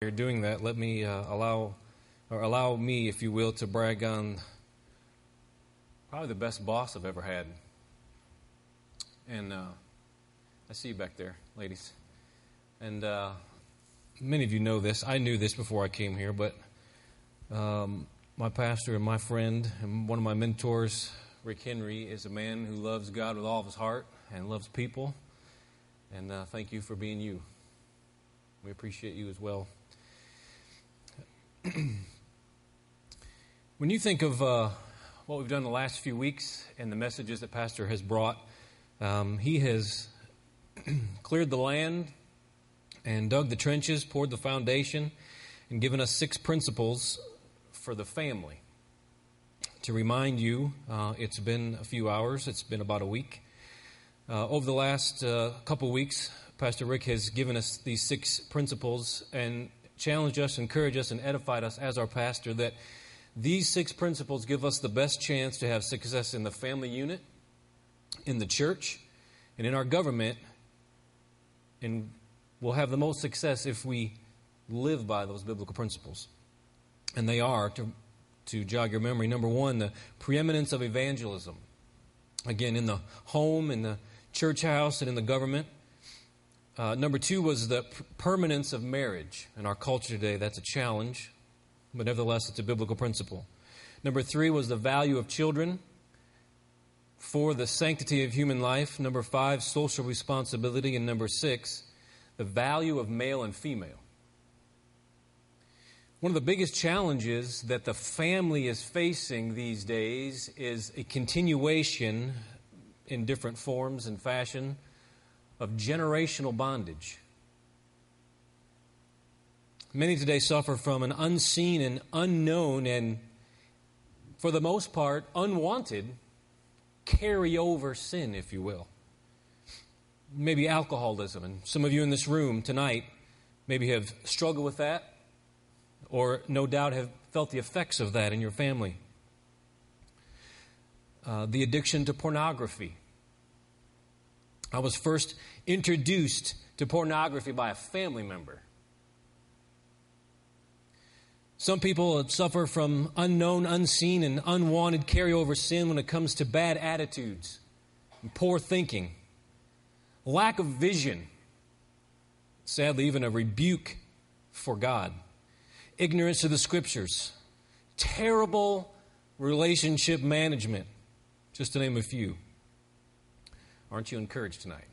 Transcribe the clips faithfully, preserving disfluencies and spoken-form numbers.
You're doing that. Let me uh, allow, or allow me, if you will, to brag on probably the best boss I've ever had. And uh, I see you back there, ladies. And uh, many of you know this. I knew this before I came here, but um, my pastor and my friend and one of my mentors, Rick Henry, is a man who loves God with all of his heart and loves people. And uh, thank you for being you. We appreciate you as well. When you think of uh, what we've done the last few weeks and the messages that Pastor has brought, um, he has cleared the land and dug the trenches, poured the foundation, and given us six principles for the family. To remind you, uh, it's been a few hours, it's been about a week. Uh, over the last uh, couple weeks, Pastor Rick has given us these six principles and challenged us, encouraged us, and edified us as our pastor that these six principles give us the best chance to have success in the family unit, in the church, and in our government. And we'll have the most success if we live by those biblical principles. And they are, to, to jog your memory, number one, the preeminence of evangelism. Again, in the home, in the church house, and in the government. Uh, number two was the p- permanence of marriage. In our culture today, that's a challenge, but nevertheless, it's a biblical principle. Number three was the value of children. Four, the sanctity of human life. Number five, social responsibility. And number six, the value of male and female. One of the biggest challenges that the family is facing these days is a continuation in different forms and fashion of generational bondage. Many today suffer from an unseen and unknown and, for the most part, unwanted carryover sin, if you will. Maybe alcoholism, and some of you in this room tonight maybe have struggled with that, or no doubt have felt the effects of that in your family. Uh, the addiction to pornography. I was first introduced to pornography by a family member. Some people suffer from unknown, unseen, and unwanted carryover sin when it comes to bad attitudes, and poor thinking, lack of vision, sadly even a rebuke for God, ignorance of the Scriptures, terrible relationship management, just to name a few. Aren't you encouraged tonight?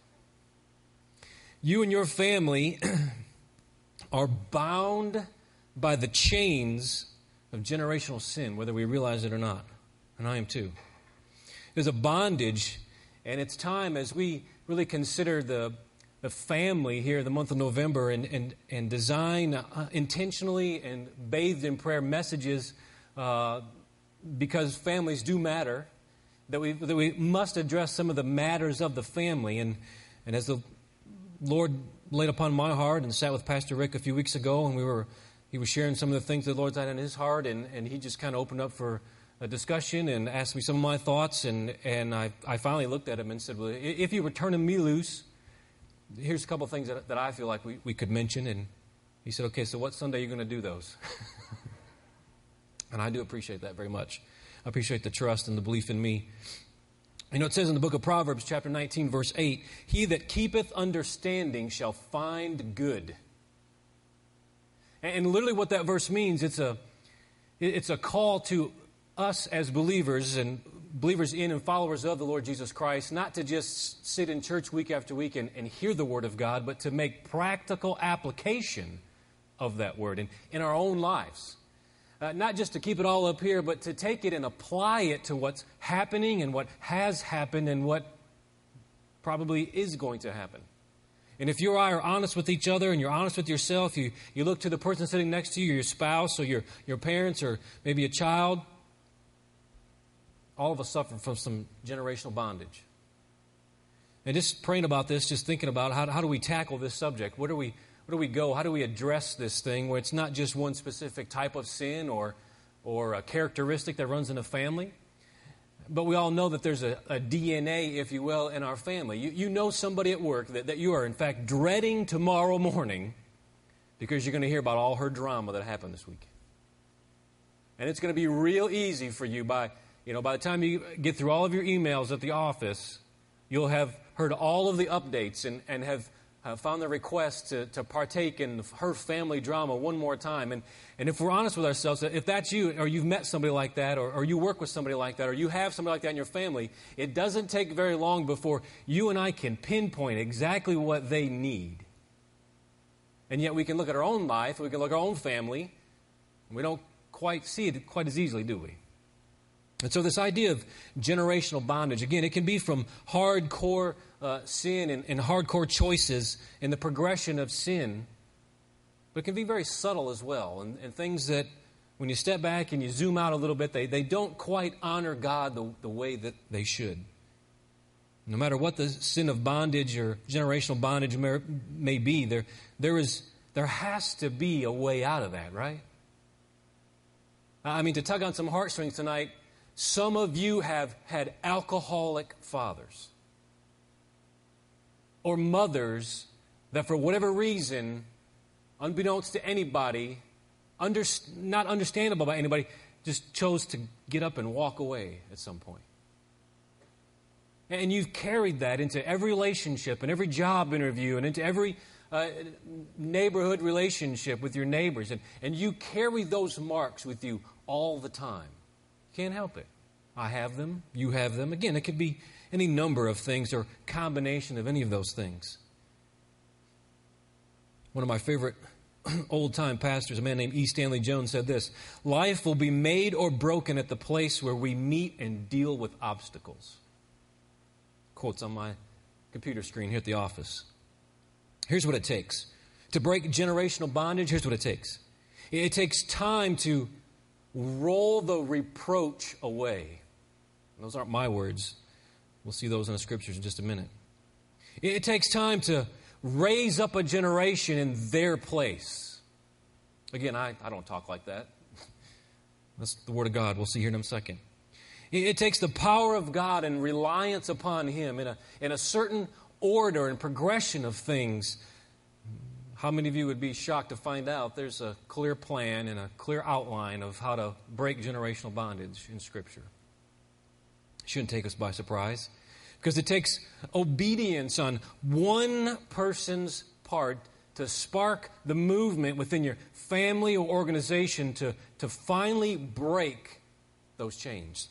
You and your family are bound by the chains of generational sin, whether we realize it or not. And I am too. There's a bondage, and it's time as we really consider the, the family here in the month of November and, and, and design uh, intentionally and bathed in prayer messages uh, because families do matter. That we that we must address some of the matters of the family. And, and as the Lord laid upon my heart and sat with Pastor Rick a few weeks ago, and we were he was sharing some of the things that the Lord's had in his heart, and, and he just kind of opened up for a discussion and asked me some of my thoughts, and, and I, I finally looked at him and said, well, if you were turning me loose, here's a couple of things that, that I feel like we, we could mention. And he said, okay, so what Sunday are you going to do those? And I do appreciate that very much. I appreciate the trust and the belief in me. You know, it says in the book of Proverbs, chapter nineteen, verse eight, he that keepeth understanding shall find good. And literally what that verse means, it's a, it's a call to us as believers and believers in and followers of the Lord Jesus Christ, not to just sit in church week after week and, and hear the Word of God, but to make practical application of that Word in, in our own lives. Uh, not just to keep it all up here, but to take it and apply it to what's happening and what has happened and what probably is going to happen. And if you or I are honest with each other and you're honest with yourself, you, you look to the person sitting next to you, your spouse or your, your parents or maybe a child, all of us suffer from some generational bondage. And just praying about this, just thinking about how, how do we tackle this subject? Where do we Where do we go? How do we address this thing where it's not just one specific type of sin or, or a characteristic that runs in a family? But we all know that there's a, a D N A, if you will, in our family. You, you know somebody at work that, that you are, in fact, dreading tomorrow morning because you're going to hear about all her drama that happened this week. And it's going to be real easy for you by, you know, by the time you get through all of your emails at the office, you'll have heard all of the updates and, and have uh, found the request to, to partake in her family drama one more time. And, and if we're honest with ourselves, if that's you, or you've met somebody like that, or, or you work with somebody like that, or you have somebody like that in your family, it doesn't take very long before you and I can pinpoint exactly what they need. And yet we can look at our own life, we can look at our own family, and we don't quite see it quite as easily, do we? And so this idea of generational bondage, again, it can be from hardcore uh, sin and, and hardcore choices in the progression of sin, but it can be very subtle as well, and, and things that when you step back and you zoom out a little bit, they, they don't quite honor God the, the way that they should. No matter what the sin of bondage or generational bondage may, may be, there, there is there has to be a way out of that, right? I mean, to tug on some heartstrings tonight, some of you have had alcoholic fathers or mothers that for whatever reason, unbeknownst to anybody, under, not understandable by anybody, just chose to get up and walk away at some point. And you've carried that into every relationship and every job interview and into every uh, neighborhood relationship with your neighbors. And, and you carry those marks with you all the time. Can't help it. I have them. You have them. Again, it could be any number of things or combination of any of those things. One of my favorite old-time pastors, a man named E. Stanley Jones, said this: life will be made or broken at the place where we meet and deal with obstacles. Quotes on my computer screen here at the office. Here's what it takes. To break generational bondage, here's what it takes. It takes time to roll the reproach away. Those aren't my words. We'll see those in the scriptures in just a minute. It takes time to raise up a generation in their place. Again, I, I don't talk like that. That's the Word of God. We'll see here in a second. It takes the power of God and reliance upon Him in a, in a certain order and progression of things. How many of you would be shocked to find out there's a clear plan and a clear outline of how to break generational bondage in Scripture? It shouldn't take us by surprise, because it takes obedience on one person's part to spark the movement within your family or organization to, to finally break those chains.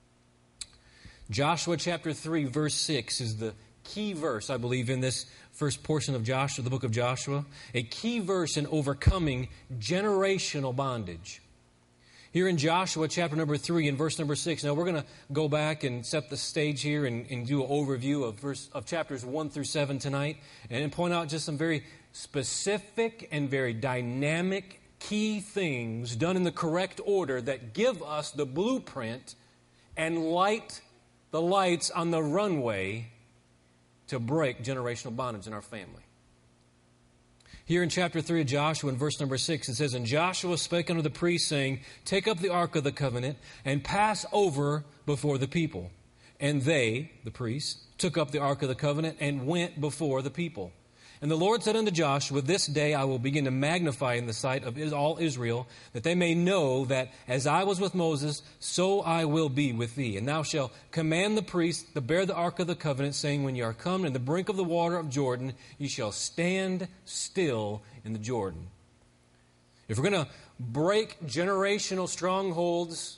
Joshua chapter three, verse six is the key verse, I believe, in this first portion of Joshua, the book of Joshua. A key verse in overcoming generational bondage. Here in Joshua chapter number three and verse number six. Now we're going to go back and set the stage here and, and do an overview of verse of chapters one through seven tonight, and point out just some very specific and very dynamic key things done in the correct order that give us the blueprint and light the lights on the runway to break generational bondage in our family. Here in chapter three of Joshua, in verse number six, it says, "And Joshua spake unto the priests, saying, Take up the ark of the covenant, and pass over before the people. And they," the priests, "took up the ark of the covenant, and went before the people. And the Lord said unto Joshua, This day I will begin to magnify in the sight of all Israel, that they may know that as I was with Moses, so I will be with thee. And thou shalt command the priests to bear the ark of the covenant, saying, When ye are come in the brink of the water of Jordan, ye shall stand still in the Jordan." If we're going to break generational strongholds,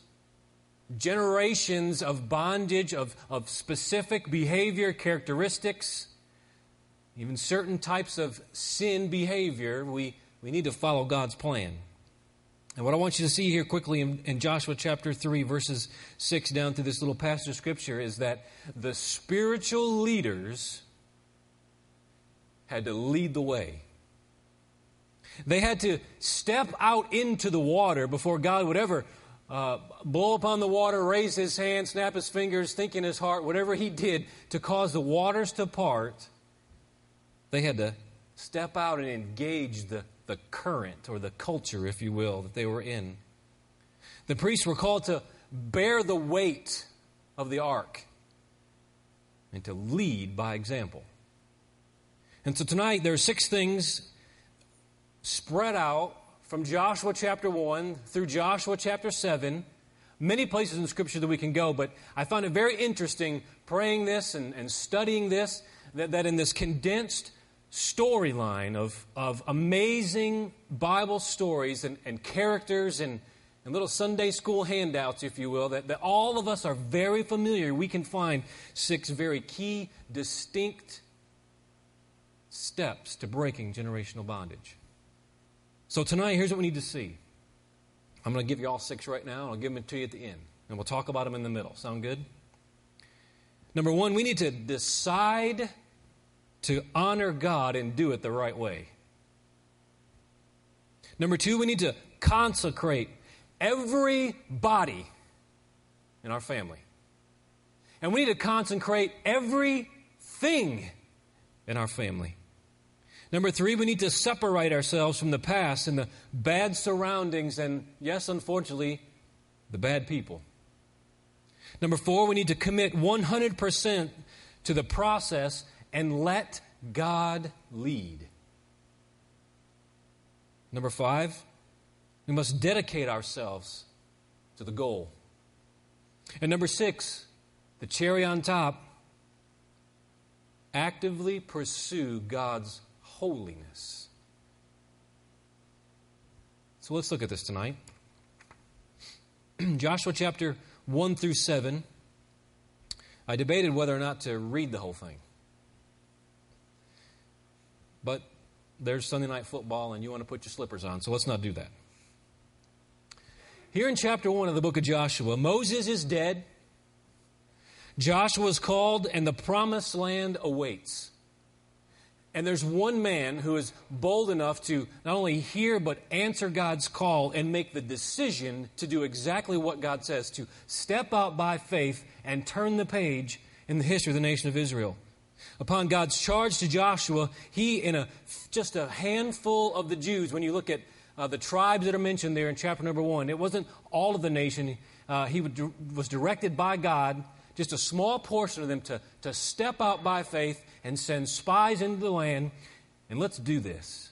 generations of bondage, of, of specific behavior characteristics, even certain types of sin behavior, we, we need to follow God's plan. And what I want you to see here quickly in, in Joshua chapter three, verses six down through this little passage of Scripture, is that the spiritual leaders had to lead the way. They had to step out into the water before God would ever uh, blow upon the water, raise His hand, snap His fingers, think in His heart, whatever He did to cause the waters to part. They had to step out and engage the, the current, or the culture, if you will, that they were in. The priests were called to bear the weight of the ark and to lead by example. And so tonight there are six things spread out from Joshua chapter one through Joshua chapter seven. Many places in Scripture that we can go, but I found it very interesting praying this and, and studying this, that, that in this condensed storyline of, of amazing Bible stories and, and characters and, and little Sunday school handouts, if you will, that, that all of us are very familiar. We can find six very key, distinct steps to breaking generational bondage. So tonight, here's what we need to see. I'm going to give you all six right now, and I'll give them to you at the end. And we'll talk about them in the middle. Sound good? Number one, we need to decide to honor God and do it the right way. Number two, we need to consecrate every body in our family. And we need to consecrate everything in our family. Number three, we need to separate ourselves from the past and the bad surroundings and, yes, unfortunately, the bad people. Number four, we need to commit one hundred percent to the process and let God lead. Number five, we must dedicate ourselves to the goal. And number six, the cherry on top, actively pursue God's holiness. So let's look at this tonight. Joshua chapter one through seven. I debated whether or not to read the whole thing. But there's Sunday night football and you want to put your slippers on, so let's not do that. Here in chapter one of the book of Joshua, Moses is dead. Joshua is called and the promised land awaits. And there's one man who is bold enough to not only hear but answer God's call and make the decision to do exactly what God says, to step out by faith and turn the page in the history of the nation of Israel. Upon God's charge to Joshua, he, in a just a handful of the Jews, when you look at uh, the tribes that are mentioned there in chapter number one, it wasn't all of the nation. Uh, he would, was directed by God, just a small portion of them, to, to step out by faith and send spies into the land, and let's do this.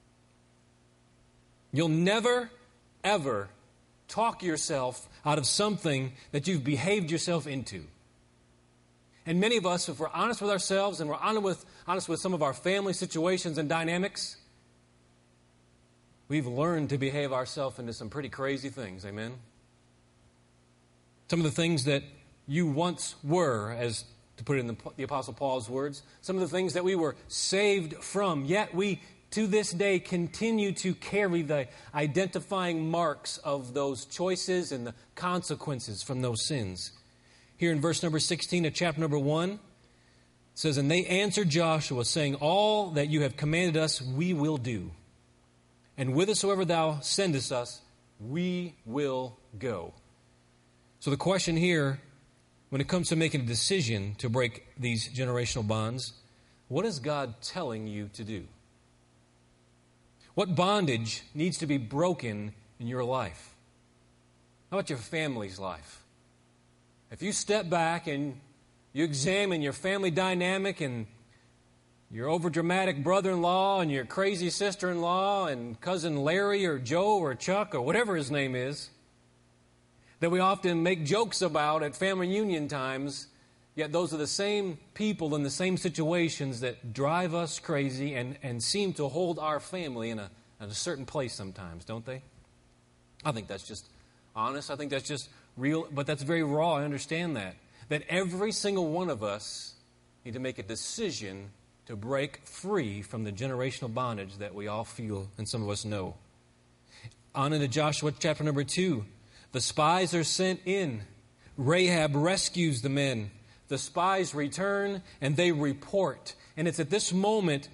You'll never, ever talk yourself out of something that you've behaved yourself into. And many of us, if we're honest with ourselves and we're honest with, honest with some of our family situations and dynamics, we've learned to behave ourselves into some pretty crazy things, amen? Some of the things that you once were, as to put it in the, the Apostle Paul's words, some of the things that we were saved from, yet we, to this day, continue to carry the identifying marks of those choices and the consequences from those sins. Here in verse number sixteen of chapter number one, it says, "And they answered Joshua, saying, All that you have commanded us, we will do. And whithersoever thou sendest us, we will go." So the question here, when it comes to making a decision to break these generational bonds, what is God telling you to do? What bondage needs to be broken in your life? How about your family's life? If you step back and you examine your family dynamic and your overdramatic brother-in-law and your crazy sister-in-law and cousin Larry or Joe or Chuck or whatever his name is, that we often make jokes about at family reunion times, yet those are the same people in the same situations that drive us crazy and, and seem to hold our family in a, in a certain place sometimes, don't they? I think that's just honest. I think that's just real, but that's very raw. I understand that. That every single one of us need to make a decision to break free from the generational bondage that we all feel and some of us know. On into Joshua chapter number two. The spies are sent in. Rahab rescues the men. The spies return and they report. And it's at this moment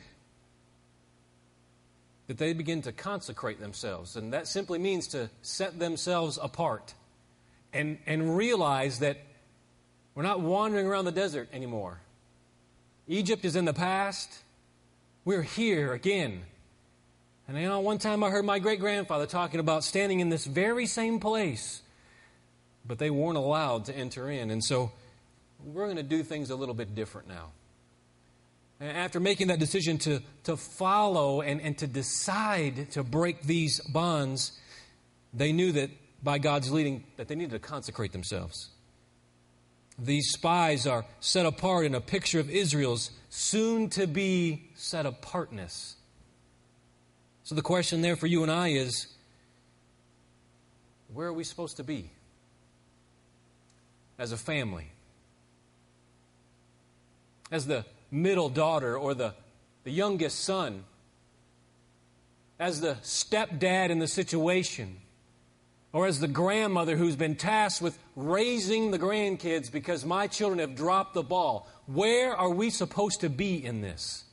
that they begin to consecrate themselves. And that simply means to set themselves apart and, and realize that we're not wandering around the desert anymore. Egypt is in the past. We're here again. And you know, one time I heard my great-grandfather talking about standing in this very same place, but they weren't allowed to enter in. And so we're going to do things a little bit different now. after making that decision to, to follow and, and to decide to break these bonds, they knew that by God's leading that they needed to consecrate themselves. These spies are set apart in a picture of Israel's soon-to-be set-apartness. So the question there for you and I is, where are we supposed to be as a family? As the middle daughter or the, the youngest son? As the stepdad in the situation? Or as the grandmother who's been tasked with raising the grandkids because my children have dropped the ball? Where are we supposed to be in this?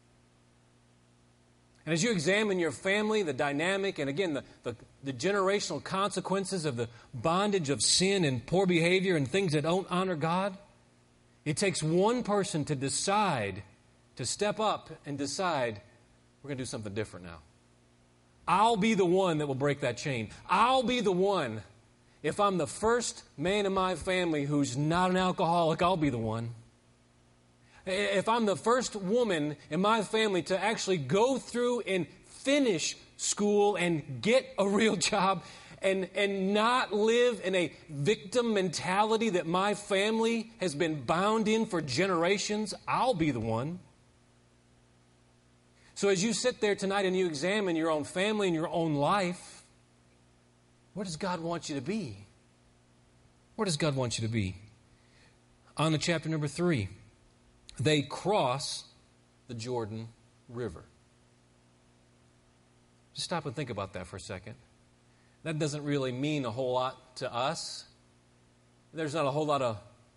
And as you examine your family, the dynamic, and again, the, the, the generational consequences of the bondage of sin and poor behavior and things that don't honor God, it takes one person to decide, to step up and decide, we're going to do something different now. I'll be the one that will break that chain. I'll be the one. If I'm the first man in my family who's not an alcoholic, I'll be the one. If I'm the first woman in my family to actually go through and finish school and get a real job and, and not live in a victim mentality that my family has been bound in for generations, I'll be the one. So as you sit there tonight and you examine your own family and your own life, where does God want you to be? Where does God want you to be? On to chapter number three. They cross the Jordan River. Just stop and think about that for a second. That doesn't really mean a whole lot to us. There's not a whole lot of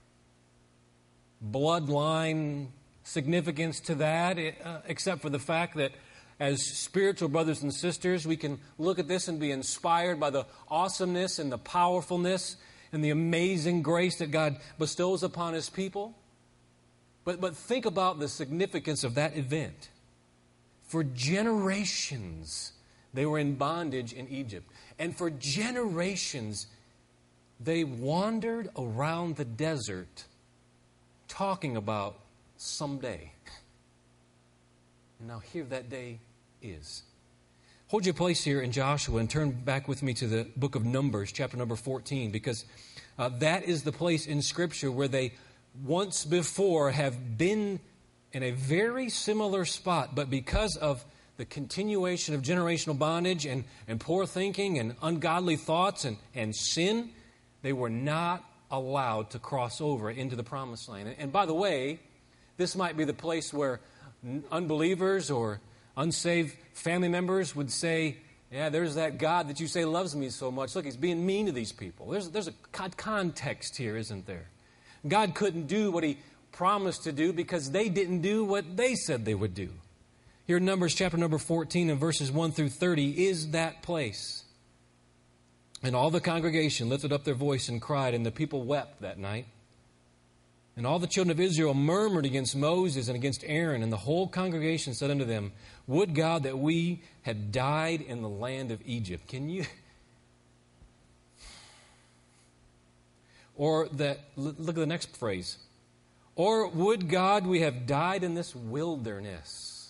bloodline significance to that, uh, except for the fact that as spiritual brothers and sisters, we can look at this and be inspired by the awesomeness and the powerfulness and the amazing grace that God bestows upon His people. But, but think about the significance of that event. For generations, they were in bondage in Egypt. And for generations, they wandered around the desert talking about someday. And now here that day is. Hold your place here in Joshua and turn back with me to the book of Numbers, chapter number fourteen, because uh, that is the place in Scripture where they once before have been in a very similar spot, but because of the continuation of generational bondage and, and poor thinking and ungodly thoughts and, and sin, they were not allowed to cross over into the promised land. And, and by the way, this might be the place where unbelievers or unsaved family members would say, yeah, there's that God that you say loves me so much. Look, He's being mean to these people. There's, there's a context here, isn't there? God couldn't do what He promised to do because they didn't do what they said they would do. Here in Numbers chapter number fourteen and verses one through thirty is that place. And all the congregation lifted up their voice and cried, and the people wept that night. And all the children of Israel murmured against Moses and against Aaron, and the whole congregation said unto them, would God that we had died in the land of Egypt. Can you... Or that, look at the next phrase. Or would God we have died in this wilderness?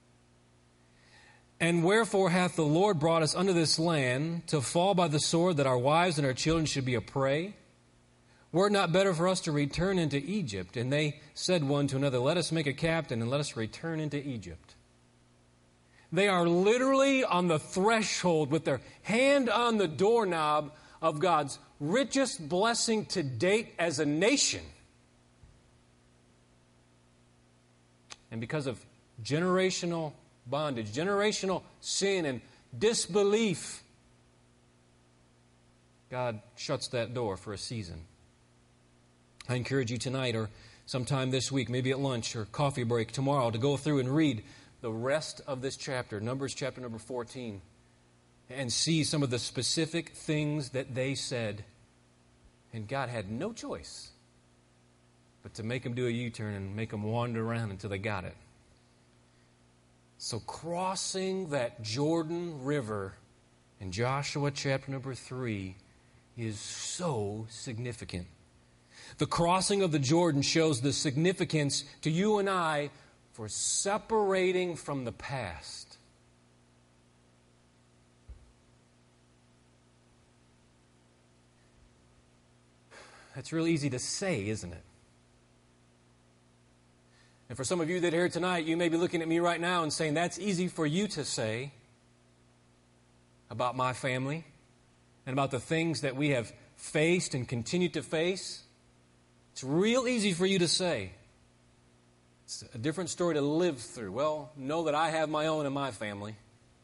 And wherefore hath the Lord brought us unto this land to fall by the sword, that our wives and our children should be a prey? Were it not better for us to return into Egypt? And they said one to another, let us make a captain and let us return into Egypt. They are literally on the threshold with their hand on the doorknob of God's richest blessing to date as a nation. And because of generational bondage, generational sin and disbelief, God shuts that door for a season. I encourage you tonight or sometime this week, maybe at lunch or coffee break tomorrow, to go through and read the rest of this chapter, Numbers chapter number fourteen, and see some of the specific things that they said. And God had no choice but to make them do a U-turn and make them wander around until they got it. So crossing that Jordan River in Joshua chapter number three is so significant. The crossing of the Jordan shows the significance to you and I for separating from the past. That's real easy to say, isn't it? And for some of you that are here tonight, you may be looking at me right now and saying, that's easy for you to say about my family and about the things that we have faced and continue to face. It's real easy for you to say. It's a different story to live through. Well, know that I have my own in my family.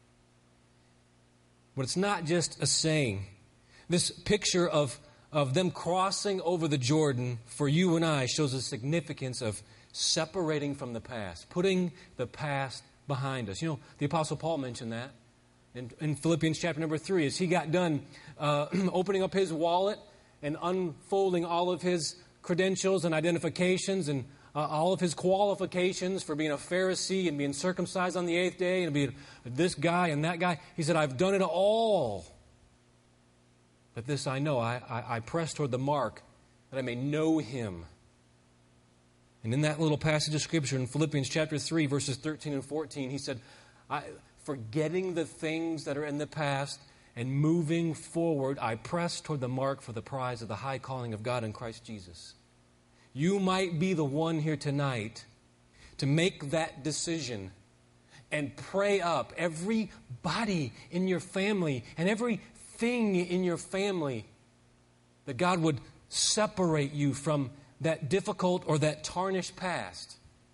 But it's not just a saying. This picture of, of them crossing over the Jordan for you and I shows the significance of separating from the past, putting the past behind us. You know, the Apostle Paul mentioned that in, in Philippians chapter number three, as he got done uh, opening up his wallet and unfolding all of his credentials and identifications and uh, all of his qualifications for being a Pharisee and being circumcised on the eighth day and being this guy and that guy. He said, I've done it all. But this I know, I, I, I press toward the mark that I may know him. And in that little passage of Scripture in Philippians chapter three, verses thirteen and fourteen, he said, I, forgetting the things that are in the past and moving forward, I press toward the mark for the prize of the high calling of God in Christ Jesus. You might be the one here tonight to make that decision and pray up everybody in your family and everything in your family that God would separate you from that difficult or that tarnished past.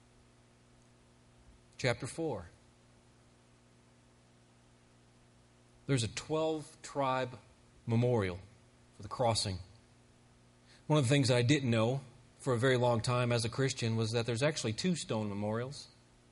Chapter four. There's a twelve-tribe memorial for the crossing. One of the things I didn't know for a very long time as a Christian was that there's actually two stone memorials.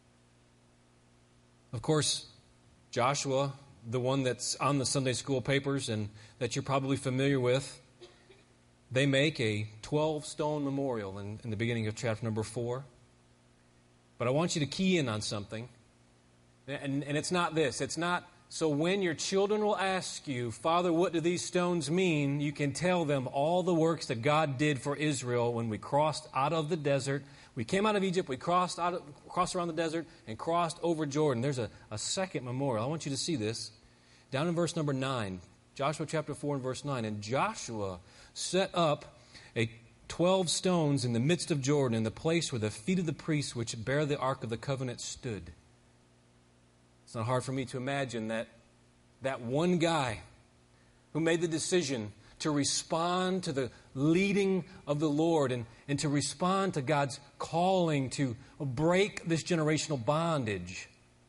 Of course, Joshua, the one that's on the Sunday school papers and that you're probably familiar with, they make a twelve-stone memorial in, in the beginning of chapter number four. But I want you to key in on something. And, and it's not this. It's not, so when your children will ask you, Father, what do these stones mean? You can tell them all the works that God did for Israel when we crossed out of the desert. We came out of Egypt, we crossed, out of, crossed around the desert, and crossed over Jordan. There's a, a second memorial. I want you to see this. Down in verse number nine. Joshua chapter four and verse nine. And Joshua set up a twelve stones in the midst of Jordan, in the place where the feet of the priests which bear the ark of the covenant stood. It's not hard for me to imagine that that one guy who made the decision to respond to the leading of the Lord and, and to respond to God's calling to break this generational bondage.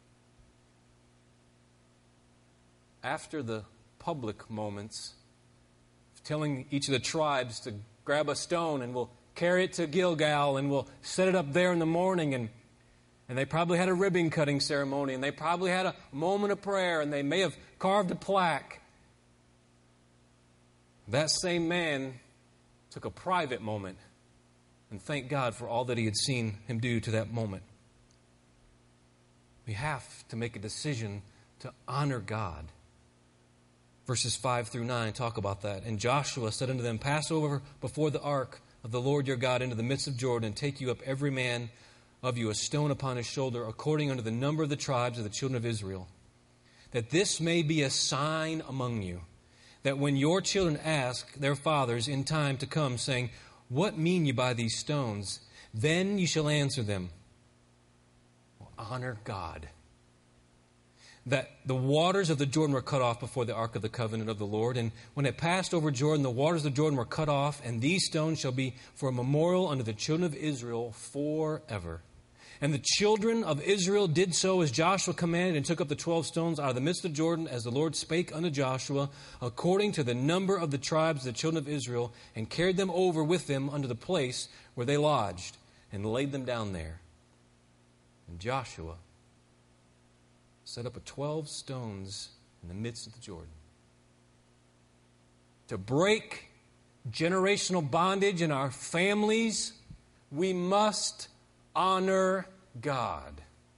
After the public moments, telling each of the tribes to grab a stone and we'll carry it to Gilgal and we'll set it up there in the morning. And, and they probably had a ribbon cutting ceremony and they probably had a moment of prayer and they may have carved a plaque. That same man took a private moment and thanked God for all that he had seen him do to that moment. We have to make a decision to honor God. Verses five through nine talk about that. And Joshua said unto them, Pass over before the ark of the Lord your God into the midst of Jordan, and take you up every man of you a stone upon his shoulder, according unto the number of the tribes of the children of Israel, that this may be a sign among you, that when your children ask their fathers in time to come, saying, What mean you by these stones? Then you shall answer them, Honor God. That the waters of the Jordan were cut off before the ark of the covenant of the Lord. And when it passed over Jordan, the waters of the Jordan were cut off, and these stones shall be for a memorial unto the children of Israel forever. And the children of Israel did so as Joshua commanded, and took up the twelve stones out of the midst of Jordan, as the Lord spake unto Joshua, according to the number of the tribes of the children of Israel, and carried them over with them unto the place where they lodged, and laid them down there. And Joshua set up a twelve stones in the midst of the Jordan. To break generational bondage in our families, we must honor God.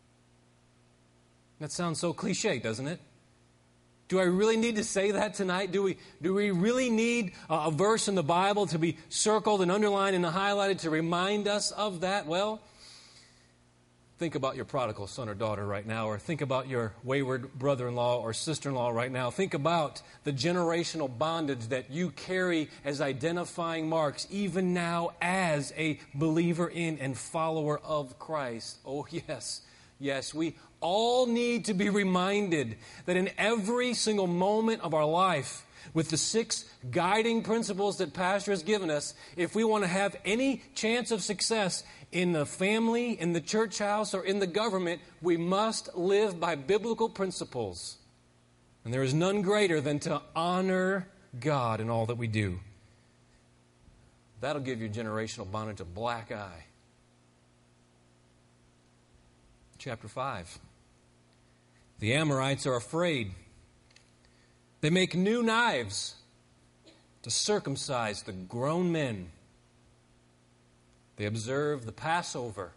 That sounds so cliche, doesn't it? Do I really need to say that tonight? Do we, do we really need a, a verse in the Bible to be circled and underlined and highlighted to remind us of that? Well, Think about your prodigal son or daughter right now, or think about your wayward brother-in-law or sister-in-law right now. Think about the generational bondage that you carry as identifying marks, even now as a believer in and follower of Christ. Oh, yes, yes, we all need to be reminded that in every single moment of our life, with the six guiding principles that Pastor has given us, if we want to have any chance of success in the family, in the church house, or in the government, we must live by biblical principles. And there is none greater than to honor God in all that we do. That'll give your generational bondage a black eye. Chapter five. The Amorites are afraid. They make new knives to circumcise the grown men. They observe the Passover.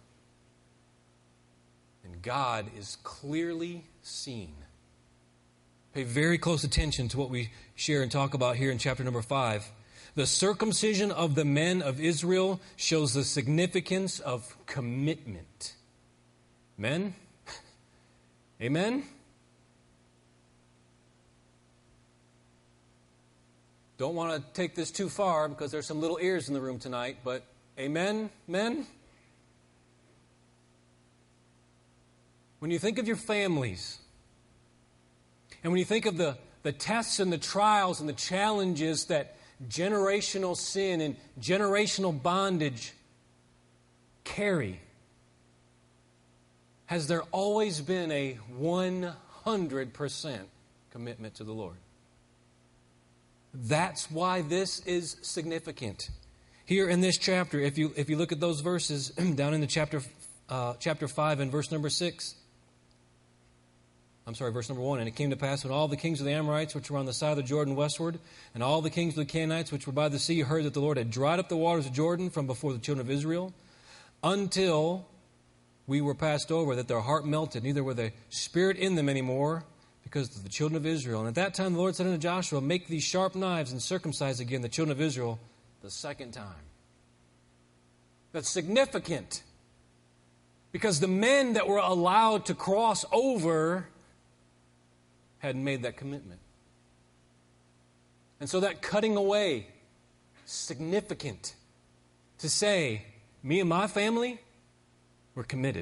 And God is clearly seen. Pay very close attention to what we share and talk about here in chapter number five. The circumcision of the men of Israel shows the significance of commitment. Men? Amen? Don't want to take this too far because there's some little ears in the room tonight, but amen, men? When you think of your families, and when you think of the, the tests and the trials and the challenges that generational sin and generational bondage carry, has there always been a one hundred percent commitment to the Lord? That's why this is significant. Here in this chapter, if you if you look at those verses down in the chapter uh, chapter five and verse number six. I'm sorry, verse number one. And it came to pass when all the kings of the Amorites, which were on the side of the Jordan westward, and all the kings of the Canaanites, which were by the sea, heard that the Lord had dried up the waters of Jordan from before the children of Israel, until we were passed over, that their heart melted, neither were the spirit in them anymore, because of the children of Israel. And at that time the Lord said unto Joshua, make these sharp knives and circumcise again the children of Israel the second time. That's significant. Because the men that were allowed to cross over hadn't made that commitment. And so that cutting away, significant. To say, me and my family, we're committed.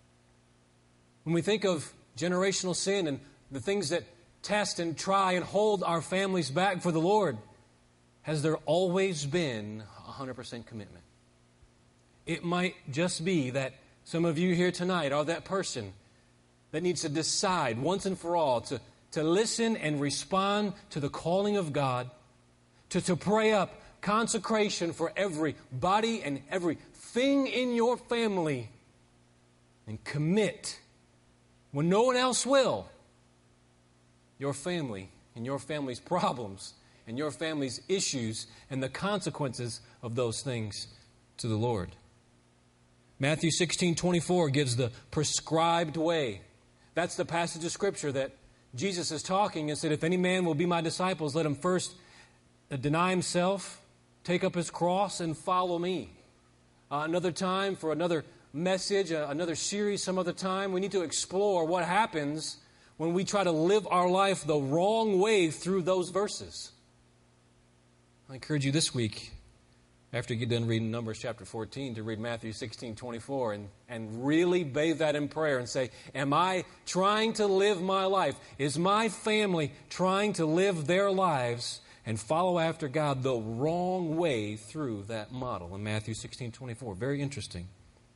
When we think of generational sin and the things that test and try and hold our families back for the Lord, has there always been one hundred percent commitment? It might just be that some of you here tonight are that person that needs to decide once and for all to, to listen and respond to the calling of God, to, to pray up consecration for every body and every thing in your family, and commit when no one else will, your family and your family's problems and your family's issues and the consequences of those things to the Lord. Matthew sixteen twenty-four gives the prescribed way. That's the passage of Scripture that Jesus is talking and said, if any man will be my disciples, let him first deny himself, take up his cross, and follow me. Uh, another time for another message, uh, another series some other time, we need to explore what happens when we try to live our life the wrong way through those verses. I encourage you this week, after you get done reading Numbers chapter fourteen, to read Matthew sixteen twenty-four and, and really bathe that in prayer and say, am I trying to live my life? Is my family trying to live their lives and follow after God the wrong way through that model in Matthew sixteen twenty-four? Very interesting.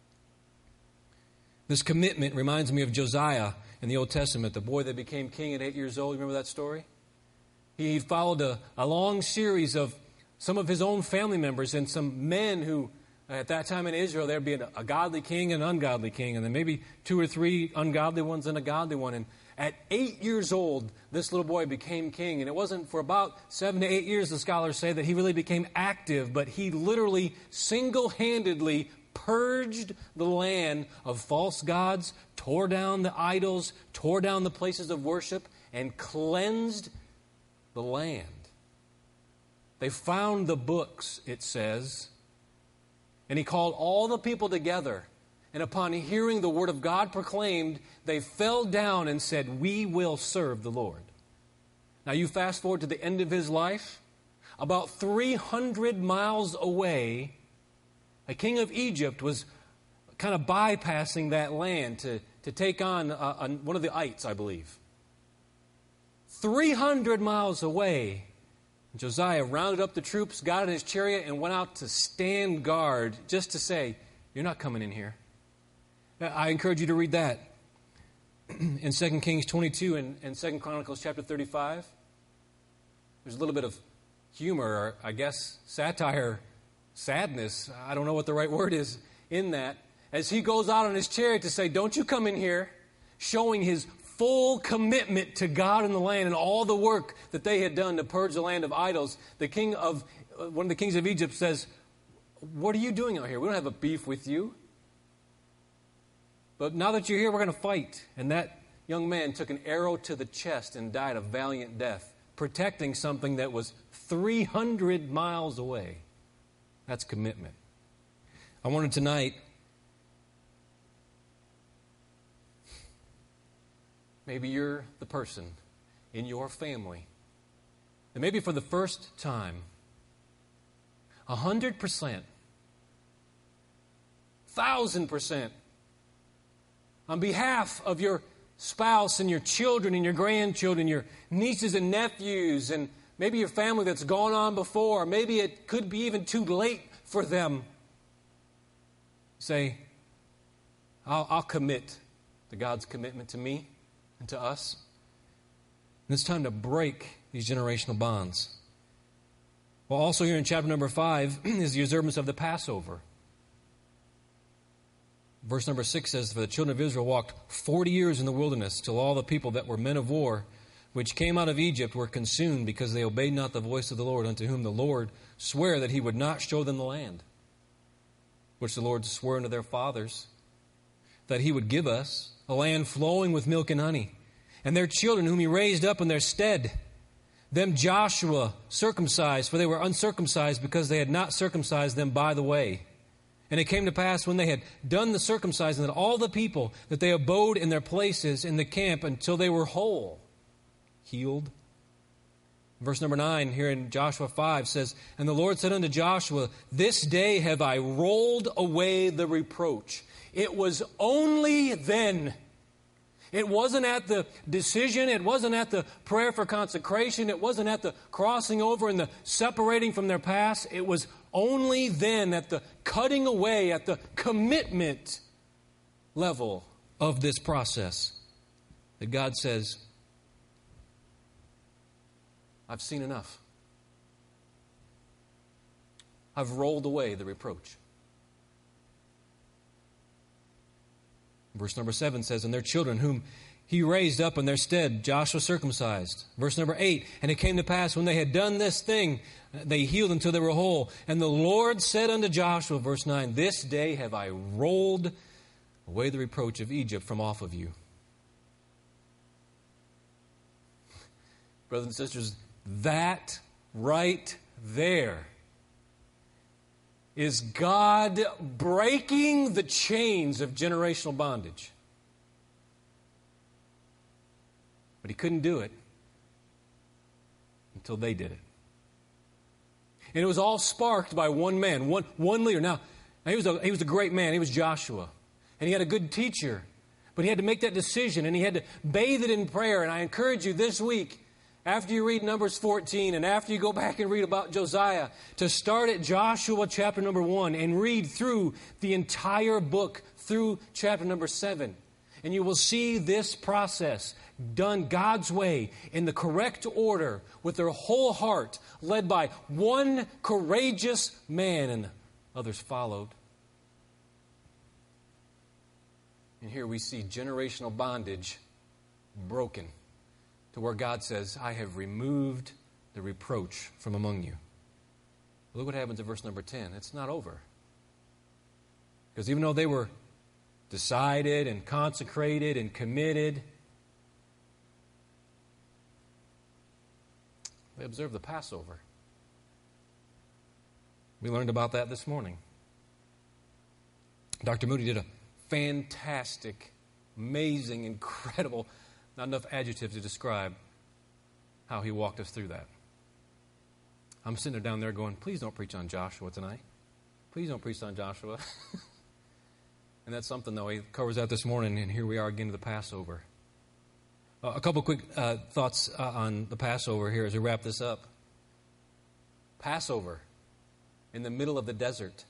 This commitment reminds me of Josiah in the Old Testament, the boy that became king at eight years old. You remember that story? He followed a, a long series of some of his own family members and some men who, at that time in Israel, there'd be a, a godly king and an ungodly king, and then maybe two or three ungodly ones and a godly one. And at eight years old, this little boy became king. And it wasn't for about seven to eight years, the scholars say, that he really became active, but he literally single-handedly purged the land of false gods, tore down the idols, tore down the places of worship, and cleansed the land. They found the books, it says, and he called all the people together, And upon hearing the word of God proclaimed, they fell down and said, "We will serve the Lord." Now you fast forward to the end of his life. About three hundred miles away, a king of Egypt was kind of bypassing that land to, to take on uh, on one of the ites, I believe. three hundred miles away, Josiah rounded up the troops, got in his chariot, and went out to stand guard just to say, "You're not coming in here." I encourage you to read that in Second Kings twenty-two and, and Second Chronicles chapter thirty-five. There's a little bit of humor, or I guess satire, sadness, I don't know what the right word is in that, as he goes out on his chariot to say, "Don't you come in here," showing his full commitment to God and the land and all the work that they had done to purge the land of idols. The king of, one of the kings of Egypt says, "What are you doing out here? We don't have a beef with you. But now that you're here, we're going to fight." And that young man took an arrow to the chest and died a valiant death, protecting something that was three hundred miles away. That's commitment. I wanted tonight, maybe you're the person in your family that maybe for the first time, a hundred percent, thousand percent, on behalf of your spouse and your children and your grandchildren, your nieces and nephews, and maybe your family that's gone on before, maybe it could be even too late for them, say, I'll, I'll commit to God's commitment to me and to us. And it's time to break these generational bonds. Well, also here in chapter number five is the observance of the Passover. Verse number six says, "For the children of Israel walked forty years in the wilderness, till all the people that were men of war, which came out of Egypt, were consumed, because they obeyed not the voice of the Lord, unto whom the Lord sware that he would not show them the land, which the Lord swore unto their fathers, that he would give us, a land flowing with milk and honey. And their children, whom he raised up in their stead, them Joshua circumcised, for they were uncircumcised, because they had not circumcised them by the way. And it came to pass, when they had done the circumcising, that all the people, that they abode in their places in the camp until they were whole," healed. Verse number nine here in Joshua five says, "And the Lord said unto Joshua, This day have I rolled away the reproach." It was only then. It wasn't at the decision. It wasn't at the prayer for consecration. It wasn't at the crossing over and the separating from their past. It was only then, at the cutting away, at the commitment level of this process, that God says, "I've seen enough. I've rolled away the reproach." Verse number seven says, "And their children, whom he raised up in their stead, Joshua circumcised." Verse number eight, "And it came to pass, when they had done this thing, they healed until they were whole. And the Lord said unto Joshua," verse nine, "This day have I rolled away the reproach of Egypt from off of you." Brothers and sisters, that right there is God breaking the chains of generational bondage. But he couldn't do it until they did it. And it was all sparked by one man, one, one leader. Now, he was, a, he was a great man. He was Joshua. And he had a good teacher. But he had to make that decision, and he had to bathe it in prayer. And I encourage you this week, after you read Numbers fourteen, and after you go back and read about Josiah, to start at Joshua chapter number one and read through the entire book through chapter number seven. And you will see this process done God's way, in the correct order, with their whole heart, led by one courageous man, and others followed. And here we see generational bondage broken, to where God says, "I have removed the reproach from among you." Look what happens in verse number ten. It's not over. Because even though they were decided and consecrated and committed, they observed the Passover. We learned about that this morning. Doctor Moody did a fantastic, amazing, incredible, not enough adjectives to describe how he walked us through that. I'm sitting there down there going, please don't preach on Joshua tonight. Please don't preach on Joshua. And that's something, though. He covers that this morning, and here we are again to the Passover. Uh, a couple quick uh, thoughts uh, on the Passover here as we wrap this up. Passover in the middle of the desert.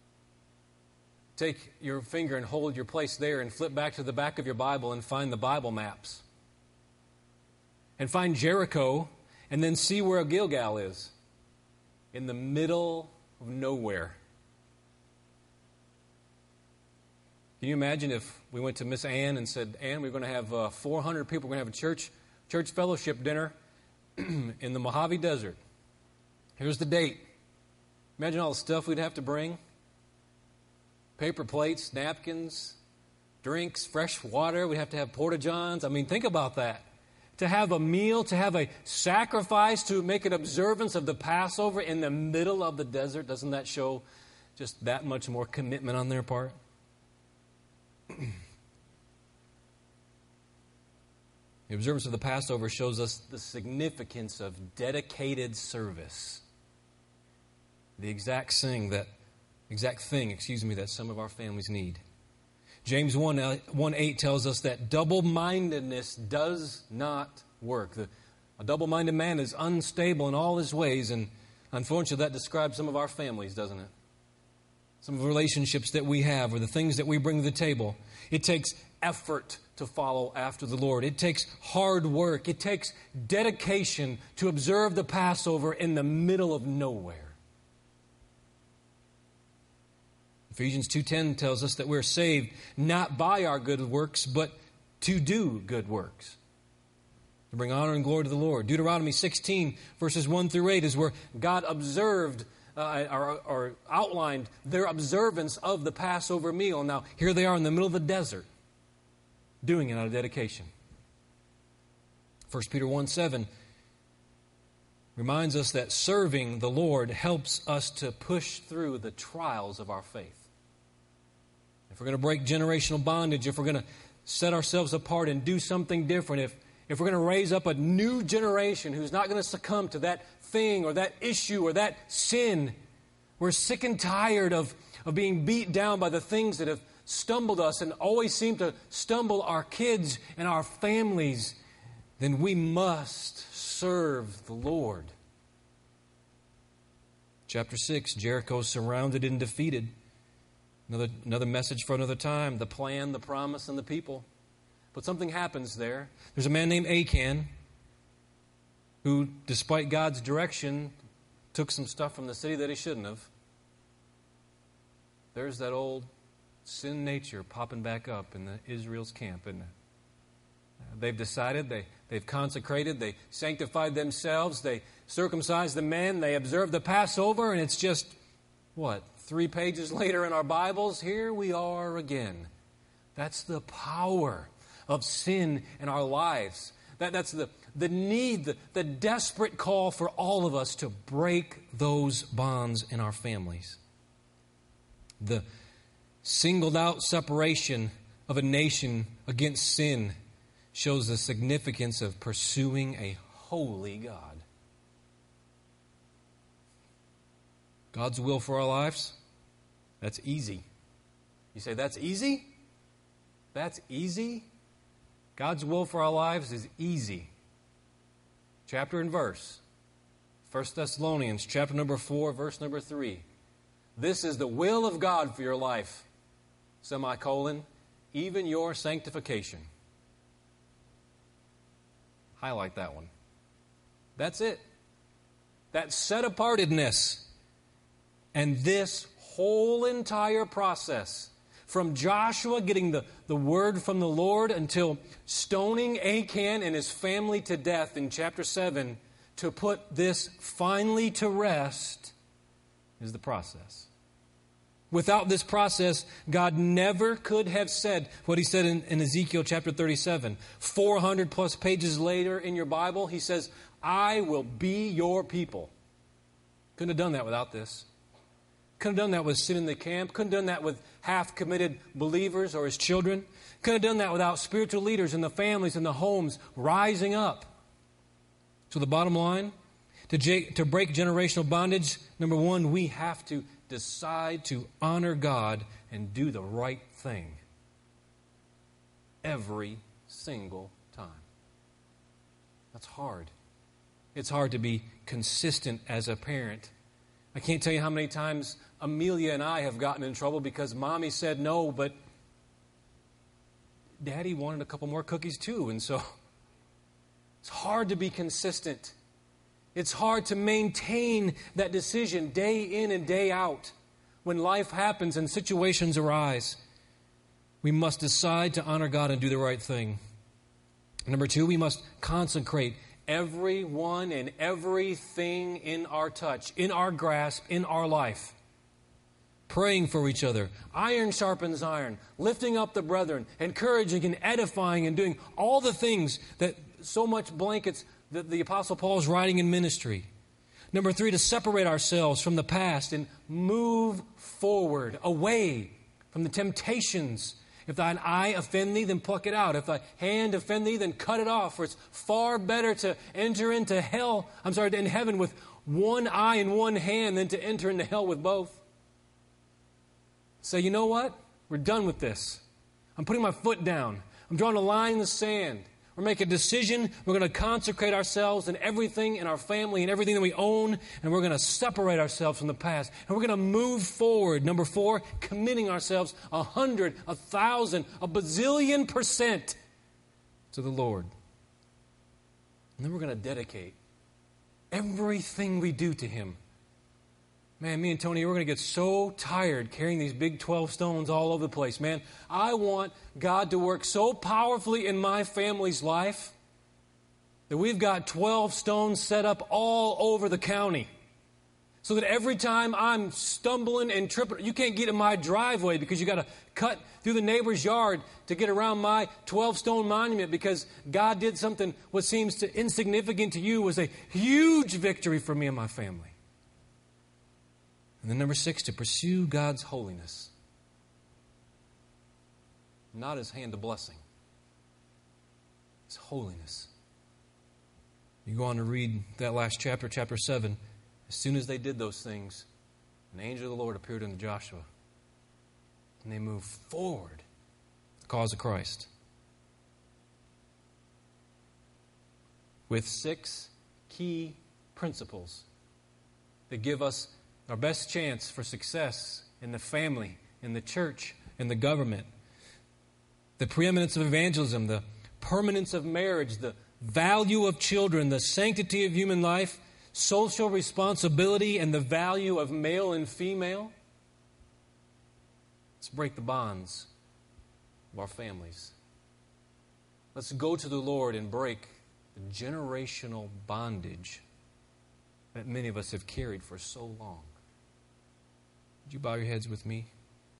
Take your finger and hold your place there and flip back to the back of your Bible and find the Bible maps. And find Jericho and then see where Gilgal is. In the middle of nowhere. Can you imagine if we went to Miss Ann and said, Ann, we're going to have uh, four hundred people. We're going to have a church church fellowship dinner in the Mojave Desert. Here's the date. Imagine all the stuff we'd have to bring. Paper plates, napkins, drinks, fresh water. We'd have to have porta-johns. I mean, think about that. To have a meal, to have a sacrifice, to make an observance of the Passover in the middle of the desert, doesn't that show just that much more commitment on their part? The observance of the Passover shows us the significance of dedicated service. The exact thing that, exact thing, excuse me, that some of our families need. James one eight tells us that double-mindedness does not work. The, a double-minded man is unstable in all his ways, and unfortunately that describes some of our families, doesn't it? Some of the relationships that we have or the things that we bring to the table. It takes effort to follow after the Lord. It takes hard work. It takes dedication to observe the Passover in the middle of nowhere. Ephesians two ten tells us that we're saved not by our good works, but to do good works. To bring honor and glory to the Lord. Deuteronomy sixteen, verses one through eight is where God observed uh, or, or outlined their observance of the Passover meal. Now, here they are in the middle of the desert, doing it out of dedication. First Peter one seven reminds us that serving the Lord helps us to push through the trials of our faith. If we're going to break generational bondage, if we're going to set ourselves apart and do something different, if, if we're going to raise up a new generation who's not going to succumb to that thing or that issue or that sin, we're sick and tired of, of being beat down by the things that have stumbled us and always seem to stumble our kids and our families, then we must serve the Lord. Chapter six, Jericho surrounded and defeated. Another, another message for another time, the plan, the promise, and the people. But something happens there. There's a man named Achan who, despite God's direction, took some stuff from the city that he shouldn't have. There's that old sin nature popping back up in the Israel's camp, isn't it? They've decided, they, they've consecrated, they sanctified themselves, they circumcised the men, they observed the Passover, and it's just, what, three pages later in our Bibles, here we are again. That's the power of sin in our lives. That, that's the, the need, the, the desperate call for all of us to break those bonds in our families. The singled out separation of a nation against sin shows the significance of pursuing a holy God. God's will for our lives, that's easy. You say, that's easy? That's easy? God's will for our lives is easy. Chapter and verse. First Thessalonians, chapter number four, verse number three. This is the will of God for your life, semicolon, even your sanctification. Highlight that one. That's it. That set-apartedness. And this whole entire process, from Joshua getting the, the word from the Lord until stoning Achan and his family to death in chapter seven, to put this finally to rest, is the process. Without this process, God never could have said what he said in, in Ezekiel chapter thirty-seven. four hundred plus pages later in your Bible, he says, I will be your people. Couldn't have done that without this. Could have done that with sin in the camp. Couldn't have done that with half-committed believers or his children. Could have done that without spiritual leaders in the families and the homes rising up. So the bottom line, to, j- to break generational bondage, number one, we have to decide to honor God and do the right thing every single time. That's hard. It's hard to be consistent as a parent. I can't tell you how many times Amelia and I have gotten in trouble because Mommy said no, but Daddy wanted a couple more cookies too. And so it's hard to be consistent. It's hard to maintain that decision day in and day out. When life happens and situations arise, we must decide to honor God and do the right thing. Number two, we must consecrate everyone and everything in our touch, in our grasp, in our life. Praying for each other. Iron sharpens iron. Lifting up the brethren. Encouraging and edifying and doing all the things that so much blankets that the Apostle Paul is writing in ministry. Number three, to separate ourselves from the past and move forward, away from the temptations. If thine eye offend thee, then pluck it out. If thy hand offend thee, then cut it off. For it's far better to enter into hell, I'm sorry, in heaven with one eye and one hand than to enter into hell with both. Say, you know what? We're done with this. I'm putting my foot down. I'm drawing a line in the sand. We're making a decision. We're going to consecrate ourselves and everything in our family and everything that we own, and we're going to separate ourselves from the past. And we're going to move forward. Number four, committing ourselves a hundred, a thousand, a bazillion percent to the Lord. And then we're going to dedicate everything we do to Him. Man, me and Tony, we're going to get so tired carrying these big twelve stones all over the place. Man, I want God to work so powerfully in my family's life that we've got twelve stones set up all over the county. So that every time I'm stumbling and tripping, you can't get in my driveway because you got to cut through the neighbor's yard to get around my twelve-stone monument because God did something what seems to insignificant to you was a huge victory for me and my family. And then number six, to pursue God's holiness. Not His hand of blessing. His holiness. You go on to read that last chapter, chapter seven. As soon as they did those things, an angel of the Lord appeared unto Joshua. And they moved forward the cause of Christ. With six key principles that give us our best chance for success in the family, in the church, in the government. The preeminence of evangelism, the permanence of marriage, the value of children, the sanctity of human life, social responsibility, and the value of male and female. Let's break the bonds of our families. Let's go to the Lord and break the generational bondage that many of us have carried for so long. Would you bow your heads with me?